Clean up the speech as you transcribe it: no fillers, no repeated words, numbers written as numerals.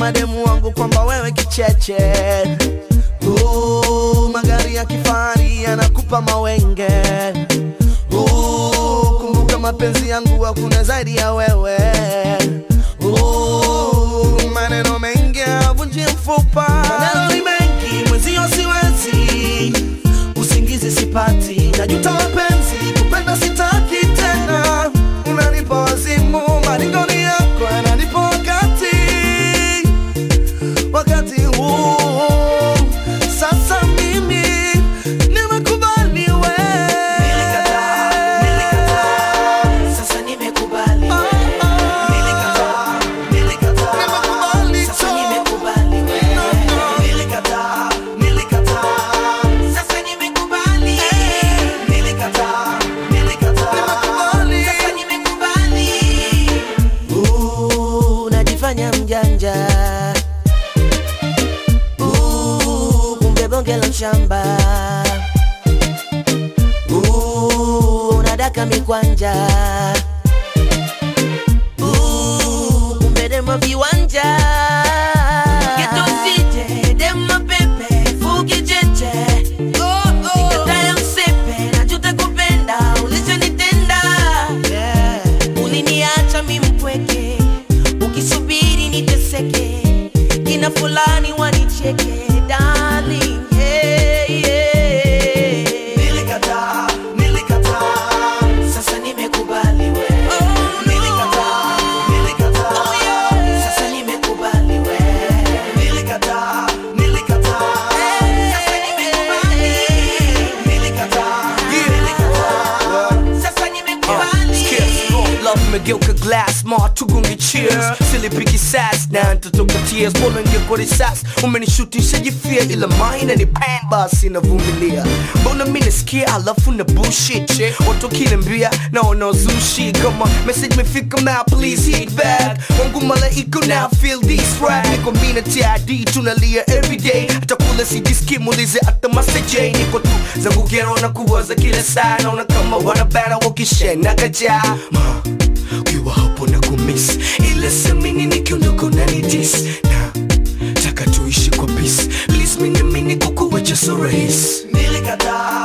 mademu wangu kwamba wewe kicheche. Magari ya kifahari yanakupa mawenge. Kumbuka mapenzi yangu hakuna zaidi ya wewe. Maneno mengi havunji mfupa. Maneno ni mengi mwenzio siwezi. Usingizi sipati, najuta mapenzi, kupenda sitaki tena. Unanipa wazimu, maringoni yako yananipa wakati huu. Sasa mimi nimekubali we. Nilikataa, sasa nimekubali we. Nilikataa, sasa nimekubali we. Nilikataa, sasa nimekubali. Nilikataa, sasa nimekubali. Unajifanya mjanja, kumbe bonge la shamba. Unadaka mikwanja, kumbe demo viwanja. Geto sije, demo pepe, fuki cheche. Nikataya msepe, najuta kupenda, ulichonitenda. Uliniacha mimi mpweke, ukisubiri niteseke. Kina fulani wanicheke, darling, Nilikataa, sasa nimekubali we. Nilikataa, sasa nimekubali we. Nilikataa, sasa nimekubali. Nilikataa, sasa nimekubali. Love megeuka glass, tugunge cheers. Silipiki sass, na nitatoka tears. Mbona ngeko risas, umenishutisha jifia. Ila mine ni pain, basi navumilia. Mbona mimi nasikia alafu na bullshit. Watu kiniambia naona uzushi. Kama message mefika now, please hit back. Wangu malaika now, feel this rap. Niko mina TID, tunalia everyday. Hata kula sijiski, muulize hata Master J. Niko tu zangu gero na kuwaza kila saa. Naona kama wanabana wakishena kajaa. Ukiwa hapo na kumiss, ila samini nikiondoka unanidis. Na taka tuishi kwa peace, please mini kukuwacha so rahisi. Nilikataa,